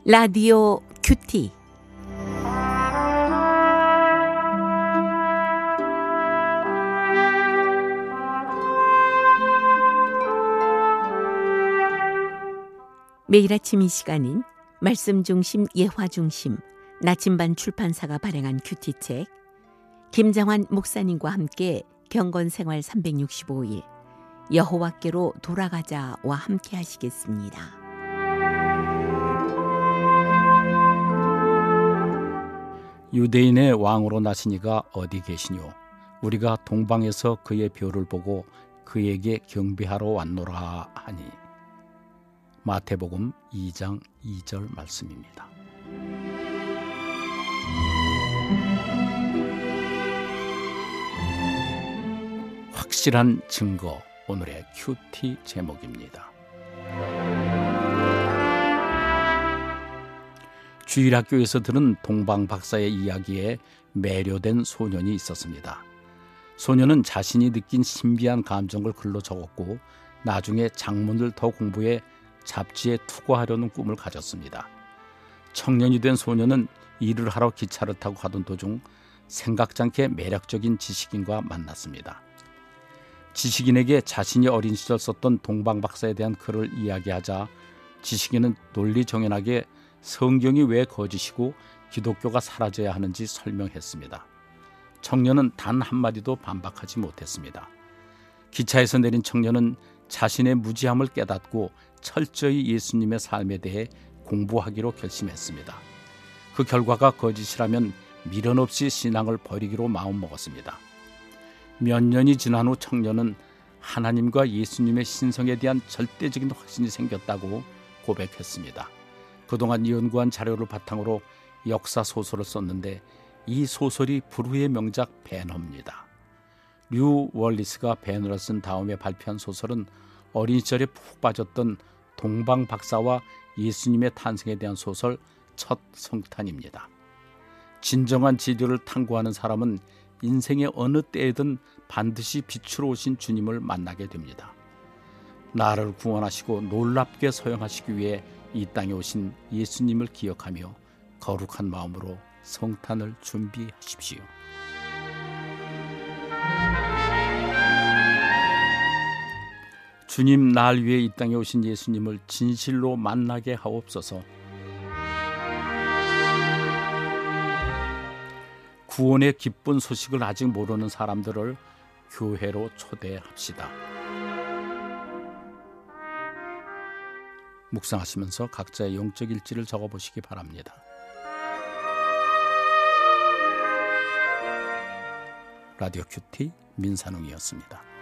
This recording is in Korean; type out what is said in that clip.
라디오 큐티. 매일 아침 이 시간은 말씀 중심 예화 중심 나침반 출판사가 발행한 큐티책, 김정환 목사님과 함께 경건생활 365일 여호와께로 돌아가자와 함께 하시겠습니다. 유대인의 왕으로 나시니가 어디 계시뇨? 우리가 동방에서 그의 벼를 보고 그에게 경배하러 왔노라 하니. 마태복음 2장 2절 말씀입니다. 확실한 증거, 오늘의 큐티 제목입니다. 주일학교에서 들은 동방 박사의 이야기에 매료된 소년이 있었습니다. 소년은 자신이 느낀 신비한 감정을 글로 적었고 나중에 작문을 더 공부해 잡지에 투고하려는 꿈을 가졌습니다. 청년이 된 소년은 일을 하러 기차를 타고 가던 도중 생각지 않게 매력적인 지식인과 만났습니다. 지식인에게 자신이 어린 시절 썼던 동방 박사에 대한 글을 이야기하자 지식인은 논리정연하게 성경이 왜 거짓이고 기독교가 사라져야 하는지 설명했습니다. 청년은 단 한마디도 반박하지 못했습니다. 기차에서 내린 청년은 자신의 무지함을 깨닫고 철저히 예수님의 삶에 대해 공부하기로 결심했습니다. 그 결과가 거짓이라면 미련 없이 신앙을 버리기로 마음먹었습니다. 몇 년이 지난 후 청년은 하나님과 예수님의 신성에 대한 절대적인 확신이 생겼다고 고백했습니다. 그동안 연구한 자료를 바탕으로 역사 소설을 썼는데 이 소설이 불후의 명작 배너입니다. 류 월리스가 배너를 쓴 다음에 발표한 소설은 어린 시절에 푹 빠졌던 동방 박사와 예수님의 탄생에 대한 소설 첫 성탄입니다. 진정한 진리를 탐구하는 사람은 인생의 어느 때에든 반드시 빛으로 오신 주님을 만나게 됩니다. 나를 구원하시고 놀랍게 소용하시기 위해 이 땅에 오신 예수님을 기억하며 거룩한 마음으로 성탄을 준비하십시오. 주님, 날 위해 이 땅에 오신 예수님을 진실로 만나게 하옵소서. 구원의 기쁜 소식을 아직 모르는 사람들을 교회로 초대합시다. 묵상하시면서 각자의 영적 일지를 적어보시기 바랍니다. 라디오 큐티 민산웅이었습니다.